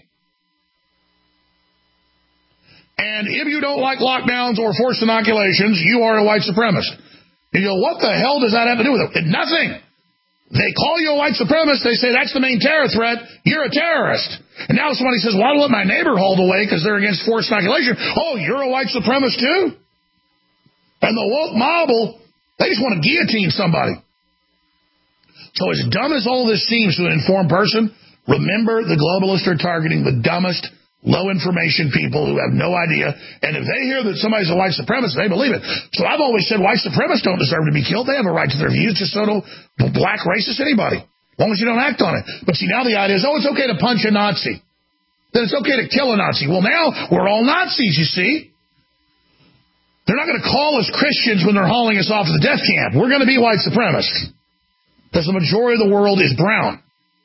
And if you don't like lockdowns or forced inoculations, you are a white supremacist. You go, what the hell does that have to do with it? Nothing. They call you a white supremacist. They say that's the main terror threat. You're a terrorist. And now somebody says, well, I don't let my neighbor hauled away because they're against forced inoculation. Oh, you're a white supremacist too? And the woke mob, they just want to guillotine somebody. So as dumb as all this seems to an informed person, remember the globalists are targeting the dumbest, low-information people who have no idea. And if they hear that somebody's a white supremacist, they believe it. So I've always said white supremacists don't deserve to be killed. They have a right to their views, just so do black racists, anybody, as long as you don't act on it. But see, now the idea is, oh, it's okay to punch a Nazi. Then it's okay to kill a Nazi. Well, now we're all Nazis, you see. They're not going to call us Christians when they're hauling us off to the death camp. We're going to be white supremacists because the majority of the world is brown.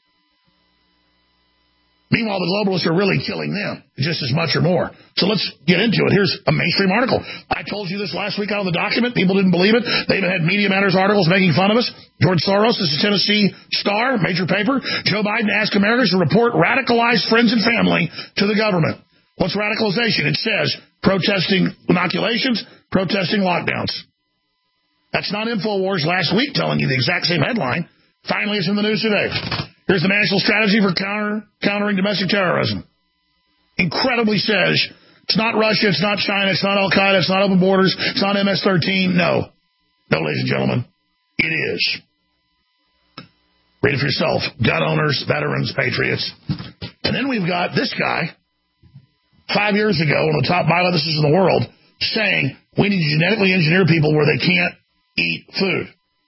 Meanwhile, the globalists are really killing them, just as much or more. So let's get into it. Here's a mainstream article. I told you this last week out of the document. People didn't believe it. They even had Media Matters articles making fun of us. George Soros, this is Tennessee Star, major paper. Joe Biden asked Americans to report radicalized friends and family to the government. What's radicalization? It says protesting inoculations, protesting lockdowns. That's not InfoWars last week telling you the exact same headline. Finally, it's in the news today. Here's the national strategy for counter, countering domestic terrorism. Incredibly says, it's not Russia, it's not China, it's not Al-Qaeda, it's not open borders, it's not M S thirteen. No. No, ladies and gentlemen, it is. Read it for yourself. Gun owners, veterans, patriots. And then we've got this guy, five years ago, one of the top biologicists in the world, saying we need to genetically engineer people where they can't eat food.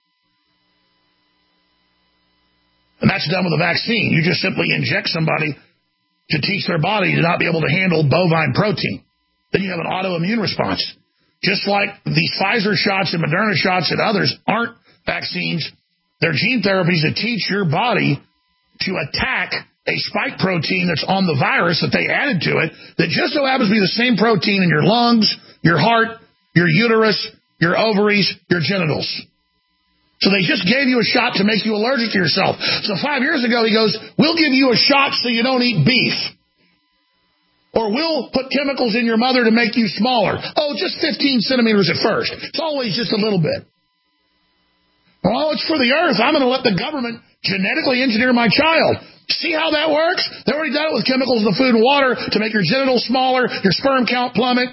And that's done with a vaccine. You just simply inject somebody to teach their body to not be able to handle bovine protein. Then you have an autoimmune response. Just like these Pfizer shots and Moderna shots and others aren't vaccines, they're gene therapies that teach your body to attack a spike protein that's on the virus that they added to it that just so happens to be the same protein in your lungs, your heart, your uterus, your ovaries, your genitals. So they just gave you a shot to make you allergic to yourself. So five years ago, he goes, we'll give you a shot so you don't eat beef. Or we'll put chemicals in your mother to make you smaller. Oh, just fifteen centimeters at first. It's always just a little bit. Oh, it's for the earth. I'm going to let the government genetically engineer my child. See how that works? They already done it with chemicals in the food and water to make your genitals smaller, your sperm count plummet,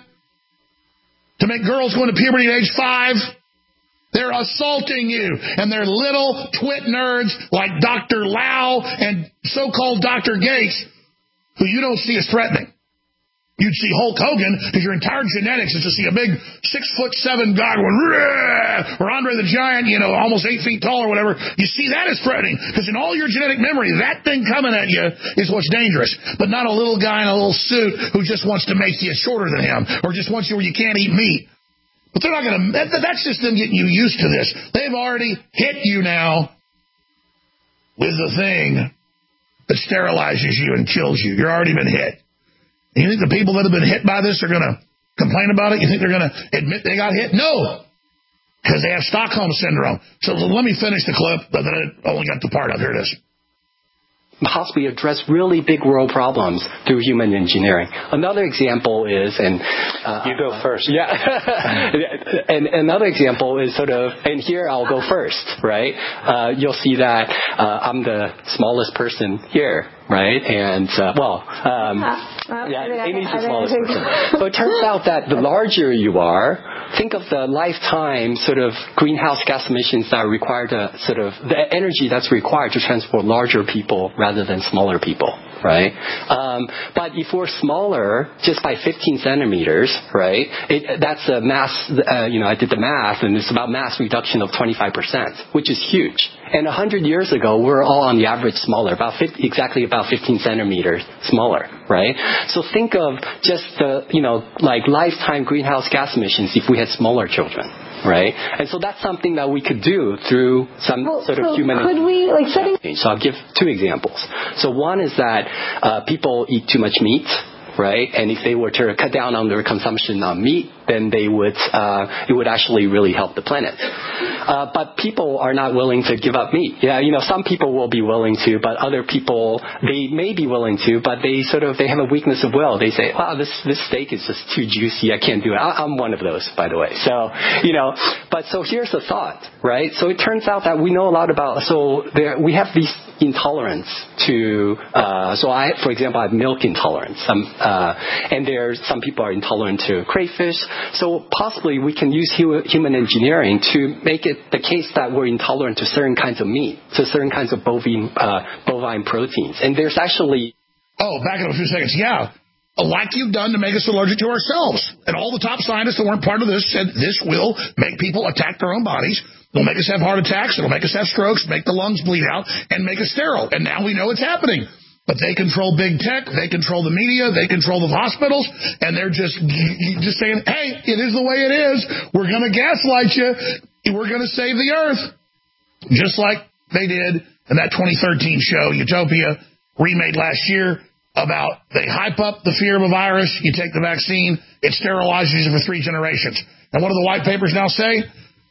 to make girls go into puberty at age five. They're assaulting you, and they're little twit nerds like Doctor Lau and so-called Doctor Gates, who you don't see as threatening. You'd see Hulk Hogan, because your entire genetics is to see a big six-foot-seven guy going, Rah! Or Andre the Giant, you know, almost eight feet tall or whatever. You see that as threatening, because in all your genetic memory, that thing coming at you is what's dangerous, but not a little guy in a little suit who just wants to make you shorter than him, or just wants you where you can't eat meat. But they're not going to, that, that's just them getting you used to this. They've already hit you now with the thing that sterilizes you and kills you. You've already been hit. And you think the people that have been hit by this are going to complain about it? You think they're going to admit they got hit? No. Because they have Stockholm Syndrome. So let me finish the clip, but then I only got the part of it. Here it is. Possibly address really big world problems through human engineering. Another example is, and uh, you go first. Yeah, and another example is sort of, and here I'll go first, right? Uh, you'll see that uh, I'm the smallest person here. right? And, uh, well, um, uh, yeah, Amy's the smallest person. So it turns out that the larger you are, think of the lifetime sort of greenhouse gas emissions that are required to sort of, the energy that's required to transport larger people rather than smaller people, right? Um, but if we're smaller, just by fifteen centimeters, right, it, that's a mass, uh, you know, I did the math, and it's about mass reduction of twenty-five percent, which is huge. And one hundred years ago, we were all on the average smaller, about fifty, exactly about fifteen centimeters smaller, right? So think of just the, you know, like lifetime greenhouse gas emissions if we had smaller children, right? And so that's something that we could do through some well, sort so of human... Could we, like, setting... So I'll give two examples. So one is that uh, people eat too much meat, right? And if they were to cut down on their consumption of meat, then they would, uh, it would actually really help the planet. Uh, but people are not willing to give up meat. Yeah, you know, some people will be willing to, but other people, they may be willing to, but they sort of, they have a weakness of will. They say, wow, this, this steak is just too juicy. I can't do it. I, I'm one of those, by the way. So, you know, but so here's the thought, right? So it turns out that we know a lot about, so there, we have these intolerance to, uh, so I, for example, I have milk intolerance. Um, uh, and there's, some people are intolerant to crayfish. So possibly we can use hu- human engineering to make it the case that we're intolerant to certain kinds of meat, to certain kinds of bovine, uh, bovine proteins. And there's actually... Oh, back in a few seconds. Yeah. Like you've done to make us allergic to ourselves. And all the top scientists that weren't part of this said this will make people attack their own bodies. It'll make us have heart attacks. It'll make us have strokes, make the lungs bleed out, and make us sterile. And now we know it's happening. But they control big tech, they control the media, they control the hospitals, and they're just just saying, hey, it is the way it is. We're going to gaslight you. We're going to save the earth. Just like they did in that twenty thirteen show, Utopia, remade last year, about they hype up the fear of a virus, you take the vaccine, it sterilizes you for three generations. And what do the white papers now say?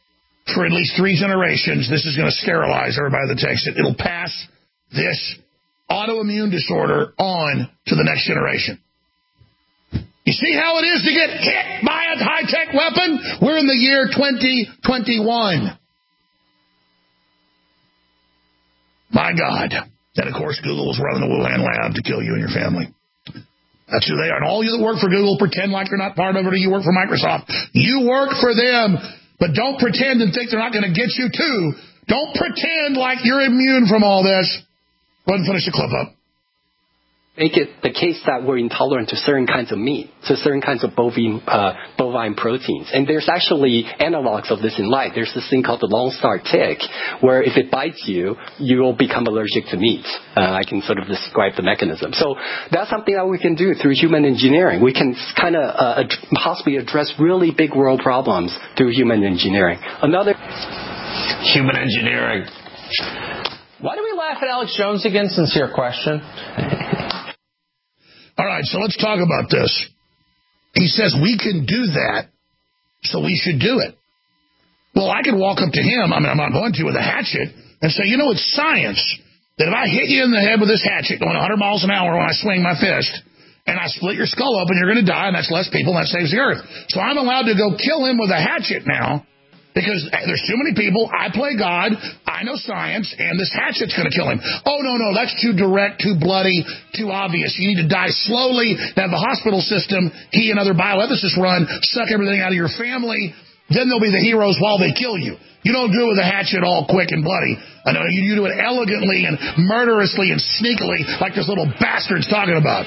For at least three generations, this is going to sterilize everybody that takes it. It'll pass this autoimmune disorder on to the next generation. You see how it is to get hit by a high-tech weapon? We're in the year twenty twenty-one. My God. And, of course, Google is running the Wuhan lab to kill you and your family. That's who they are. And all you that work for Google, pretend like you're not part of it or you work for Microsoft. You work for them, but don't pretend and think they're not going to get you, too. Don't pretend like you're immune from all this. Go ahead and finish the clip up. Make it the case that we're intolerant to certain kinds of meat, to certain kinds of bovine, uh, bovine proteins. And there's actually analogs of this in life. There's this thing called the Lone Star tick, where if it bites you, you will become allergic to meat. Uh, I can sort of describe the mechanism. So that's something that we can do through human engineering. We can kind of uh, ad- possibly address really big world problems through human engineering. Another... Human engineering. Why do we laugh at Alex Jones again? Sincere question. All right, so let's talk about this. He says we can do that, so we should do it. Well, I could walk up to him, I mean, I'm not going to, with a hatchet, and say, you know, it's science that if I hit you in the head with this hatchet going one hundred miles an hour when I swing my fist, and I split your skull open, you're going to die, and that's less people, and that saves the earth. So I'm allowed to go kill him with a hatchet now, because there's too many people. I play God. I know science, and this hatchet's going to kill him. Oh, no, no, that's too direct, too bloody, too obvious. You need to die slowly, have the hospital system, he and other bioethicists run, suck everything out of your family. Then they'll be the heroes while they kill you. You don't do it with a hatchet all quick and bloody. I know you, you do it elegantly and murderously and sneakily like this little bastard's talking about.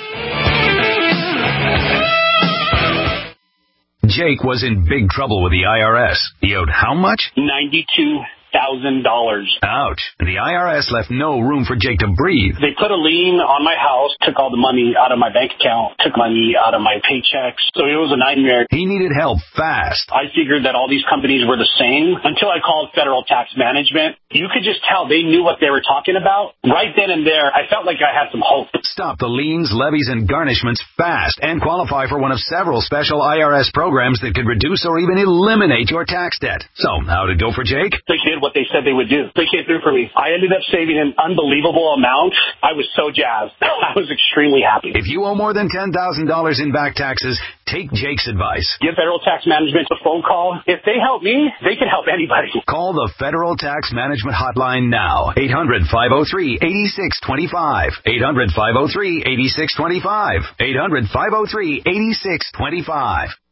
Jake was in big trouble with the I R S. He owed how much? ninety-two thousand dollars. Ouch. The I R S left no room for Jake to breathe. They put a lien on my house, took all the money out of my bank account, took money out of my paychecks. So it was a nightmare. He needed help fast. I figured that all these companies were the same until I called Federal Tax Management. You could just tell they knew what they were talking about. Right then and there, I felt like I had some hope. Stop the liens, levies, and garnishments fast and qualify for one of several special I R S programs that could reduce or even eliminate your tax debt. So, how'd it go for Jake? The kid what they said they would do. They came through for me. I ended up saving an unbelievable amount. I was so jazzed. I was extremely happy. If you owe more than ten thousand dollars in back taxes, take Jake's advice. Give Federal Tax Management a phone call. If they help me, they can help anybody. Call the Federal Tax Management Hotline now. eight hundred, five oh three, eight six two five. eight hundred, five oh three, eight six two five. eight hundred, five oh three, eight six two five.